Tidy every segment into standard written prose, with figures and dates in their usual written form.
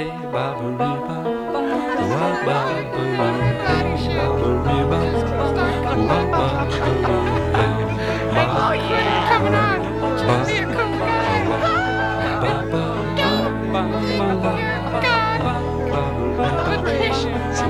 Oh yeah, coming on. Just be a cool guy. Patricians.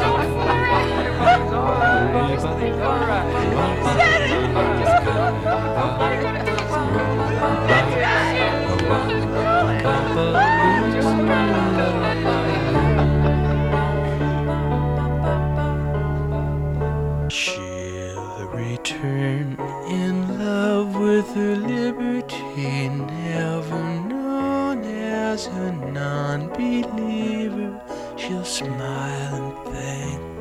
She'll return in love with her liberty, never known as a non-believer. She'll smile and thank